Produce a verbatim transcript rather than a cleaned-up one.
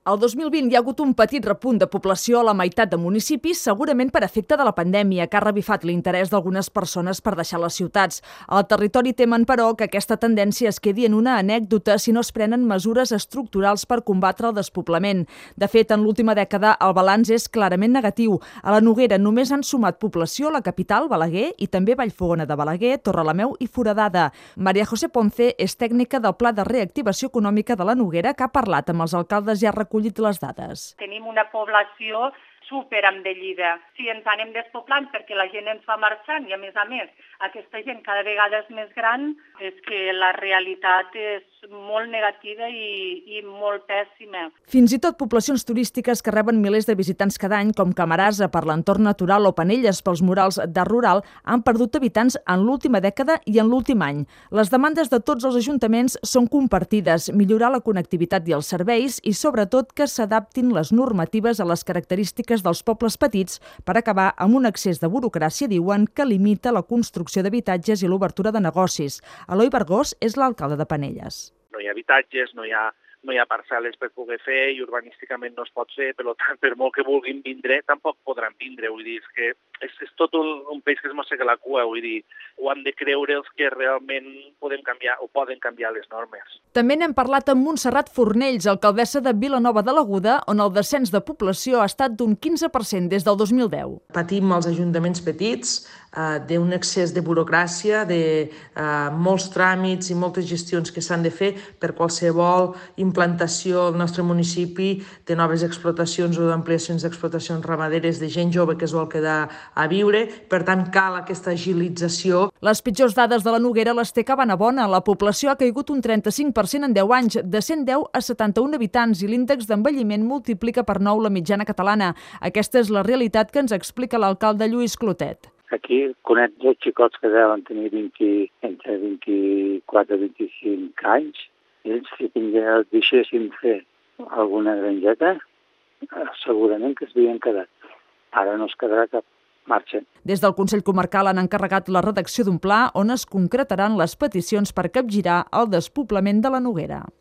El dos mil vint hi ha hagut un petit repunt de població a la meitat de municipis, segurament per efecte de la pandèmia, que ha revifat l'interès d'algunes persones per deixar les ciutats. Al territori temen, però, que aquesta tendència es quedi en una anècdota si no es prenen mesures estructurals per combatre el despoblament. De fet, en l'última dècada el balanç és clarament negatiu. A la Noguera només han sumat població la capital, Balaguer, i també Vallfogona de Balaguer, Torrelameu i Foradada. Maria José Ponce és tècnica del Pla de Reactivació Econòmica de la Noguera, que ha parlat amb els alcaldes i ha recollit les dades. Tenim una població superenvellida. Si ens anem despoblant perquè la gent ens va marxant i, a més a més, aquesta gent cada vegada és més gran, és que la realitat és molt negativa i, i molt pèssima. Fins i tot poblacions turístiques que reben milers de visitants cada any, com Camarasa per l'entorn natural o Penelles pels murals d'art rural, han perdut habitants en l'última dècada i en l'últim any. Les demandes de tots els ajuntaments són compartides, millorar la connectivitat i els serveis i, sobretot, que s'adaptin les normatives a les característiques dels pobles petits per acabar amb un excés de burocràcia, diuen, que limita la construcció d'habitatges i l'obertura de negocis. Eloi Bergós és l'alcalde de Penelles. No hi ha habitatges, no hi ha, no hi ha parcel·les per poder fer i urbanísticament no es pot fer, per tant, per molt que vulguin vindre, tampoc podran vindre. Vull dir, és que és, és tot un, un peix que es mossega la cua, vull dir, ho han de creure els que realment podem canviar o poden canviar les normes. També n'hem parlat amb Montserrat Fornells, alcaldessa de Vilanova de l'Aguda, on el descens de població ha estat d'un quinze per cent des del dos mil deu. Patim els ajuntaments petits eh, d'un excés de burocràcia, de eh, molts tràmits i moltes gestions que s'han de fer per qualsevol implantació al nostre municipi de noves explotacions o d'ampliacions d'explotacions ramaderes de gent jove que es vol quedar a viure. Per tant, cal aquesta agilització. Les pitjors dades de la Noguera les té Cabanabona. La població ha caigut un trenta-cinc per cent en deu anys, de cent deu a setanta-un habitants, i l'índex d'envelliment multiplica per nou la mitjana catalana. Aquesta és la realitat que ens explica l'alcalde Lluís Clotet. Aquí conec dos xicots que deuen tenir vint, entre vint-i-quatre i vint-i-cinc anys. Ells, si deixessin fer alguna granjeta, segurament que es havien quedat. Ara no es quedarà cap. Marxa. Des del Consell Comarcal han encarregat la redacció d'un pla on es concretaran les peticions per capgirar el despoblament de la Noguera.